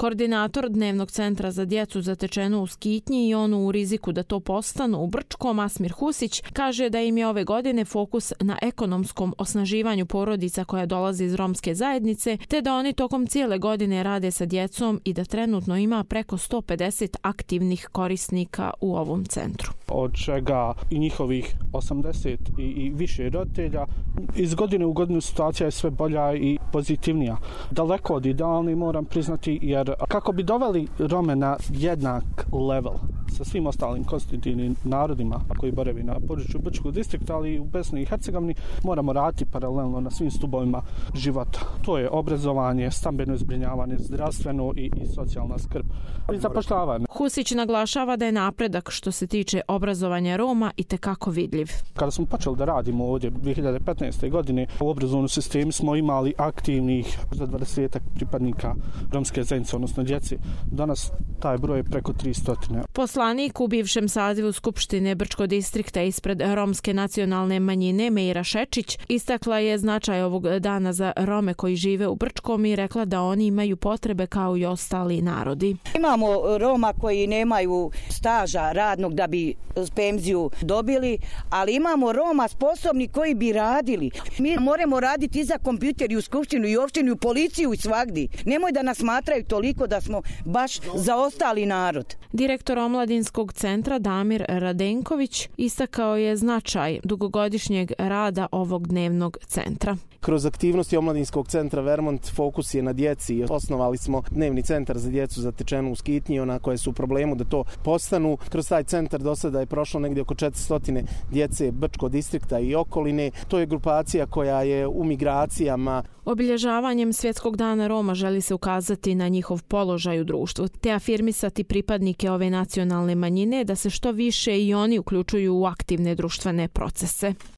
Koordinator Dnevnog centra za djecu zatečenu u Skitnji i onu u riziku da to postanu u Brčkom, Asmir Husić, kaže da im je ove godine fokus na ekonomskom osnaživanju porodica koja dolaze iz romske zajednice, te da oni tokom cijele godine rade sa djecom i da trenutno ima preko 150 aktivnih korisnika u ovom centru. Od čega i njihovih 80 i više roditelja. Iz godine u godinu situacija je sve bolja i pozitivnija. Daleko od idealni, moram priznati, jer kako bi doveli Rome na jednak level sa svim ostalim konstitutivnim narodima koji boravi na području Brčkog distrikta, ali i u Bosni i Hercegovini, moramo raditi paralelno na svim stubovima života. To je obrazovanje, stambeno zbrinjavanje, zdravstveno i socijalna skrb i zapošljavanje. Husić naglašava da je napredak što se tiče obrazovanja Roma itekako vidljiv. Kada smo počeli da radimo ovdje 2015. godine, u obrazovnom sistemu smo imali aktivnih za 20 pripadnika romske zajednice, odnosno djeci. Danas taj broj je preko 300. Poslanik u bivšem sazivu Skupštine Brčkog distrikta ispred romske nacionalne manjine Meira Šečić istakla je značaj ovog dana za Rome koji žive u Brčkom i rekla da oni imaju potrebe kao i ostali narodi. Imamo Roma koji nemaju staža radnog da bi penziju dobili, ali imamo Roma sposobni koji bi radili. Mi moramo raditi i za kompjuter i u skupštinu i u opštinu i u policiju i svagdi. Nemoj da nas smatraju toliko da smo baš zaostali narod. Direktor Omladinskog centra Damir Radenković istakao je značaj dugogodišnjeg rada ovog dnevnog centra. Kroz aktivnosti Omladinskog centra Vermont fokus je na djeci. Osnovali smo dnevni centar za djecu zatečenu u Skitnji, ona koje su u problemu da to postanu. Kroz taj centar do sada je prošlo negdje oko 400 djece Brčkog distrikta i okoline. To je grupacija koja je u migracijama. Obilježavanjem Svjetskog dana Roma želi se ukazati na njihov položaj u društvu, te afirmisati pripadnike ove nacionalne manjine da se što više i oni uključuju u aktivne društvene procese.